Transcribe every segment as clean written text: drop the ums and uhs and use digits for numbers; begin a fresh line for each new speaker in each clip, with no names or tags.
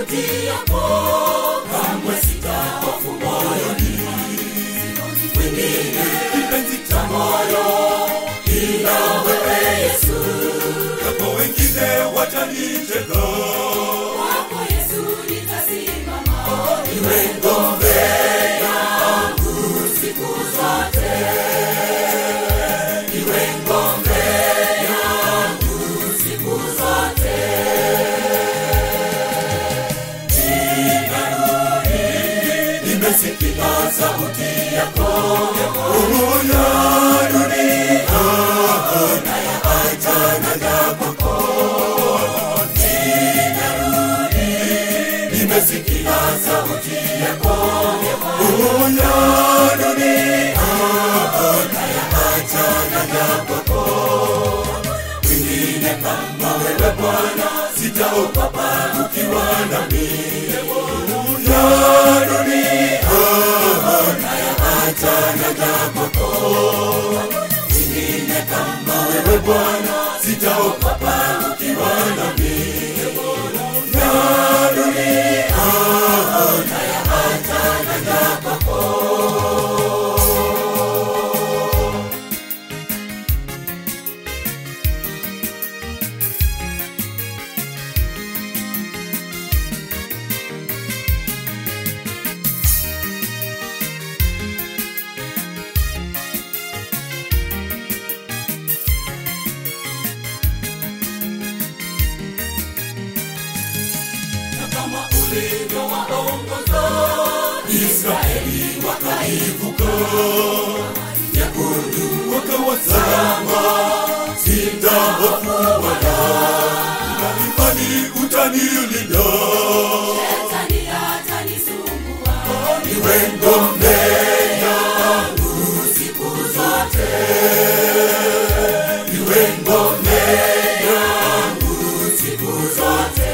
sauti yako, kamwe sitahofu moyoni. Wengine kipenzi cha moyo, ila wewe Yesu.
Yapo wengine watanicheka,
kwako Yesu nitasimama. Iwe ngome yangu siku zote, iwe ngome yangu siku zote. Nimesikia sauti yako,
ya dunia
na ya ajana kwako. Nimesikia sauti yako,
ya dunia
na ya ajana kwako. Wengine kama wewe Bwana, sitaogopa ukiwa nami.
ya dunia
na ya ajana kwako. Wengine kama wewe Bwana, sitaogopa ukiwa nami.
ya dunia
na ya ajana kwako. Kama ulivyowaongoza Israeli wakaivuka nyekundu
wakawa salama,
sitahofu wala.
imani utanilinda,
Shetani hatanisumbua. Iwe ngome yangu siku zote, iwe ngome yangu siku zote.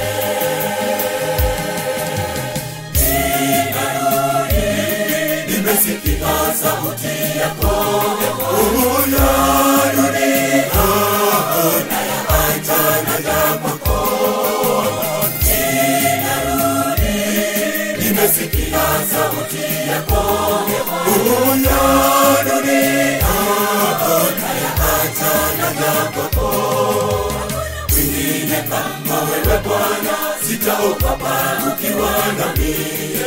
Nimesikia sauti yako,
ya dunia
na ya ajana kwako. Nimesikia sauti yako,
ya dunia
na ya ajana kwako. Wengine kama wewe Bwana, sitaogopa ukiwa nami.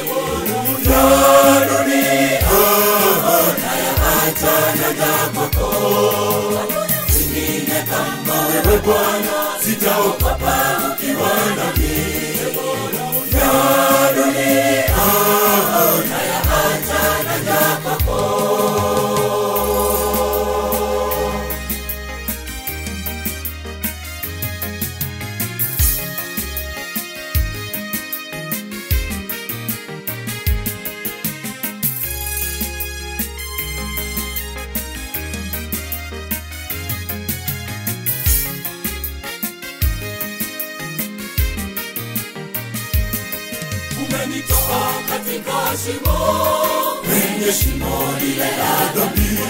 ya dunia
na ya ajana kwako. Wengine kama wewe Bwana, sitaogopa ukiwa nami.
ya dunia
na ya ajana kwako. Umenitoa katika shimo, kwenye shimo lile la dhambi.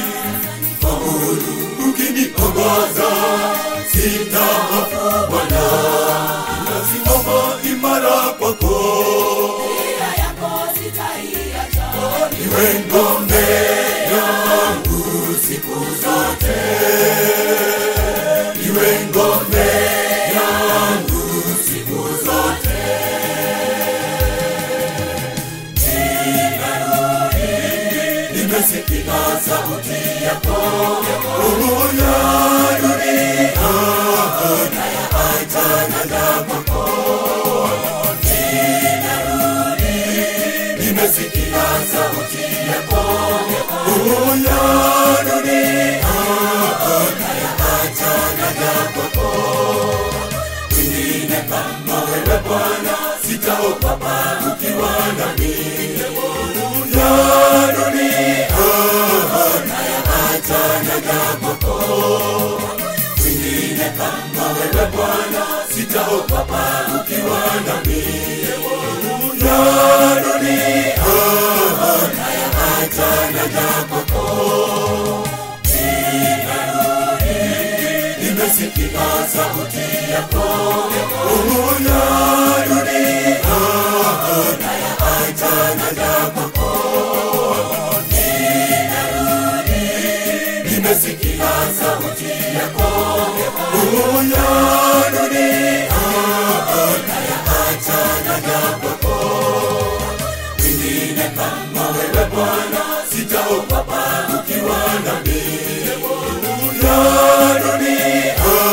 Faulu ukiniongoza, sitahofu Bwana.
nasimama imara kwako,
Njia yako sitaiacha. Iwe ngome yangu siku zote, iwe ngome yangu siku zote. Nimesikia sauti yako,
ya dunia
na ya ajana kwako. Nimesikia sauti yako,
ya dunia
na ya ajana kwako. Wengine kama wewe Bwana, sitaogopa ukiwa nami.
ya dunia
na ya ajana kwako. Wengine kama wewe Bwana, sitaogopa ukiwa nami.
ya dunia
na ya ajana kwako. Nimesikia sauti yako,
ya dunia
nimesikia sauti yako,
Uya dunia
acha na kwako. Wengine kama wewe Bwana, sitaogopa ukiwa nami.
Ya dunia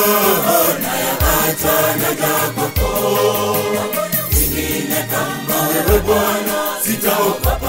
Acha na kwako. Wengine kama wewe Bwana, sitaogopa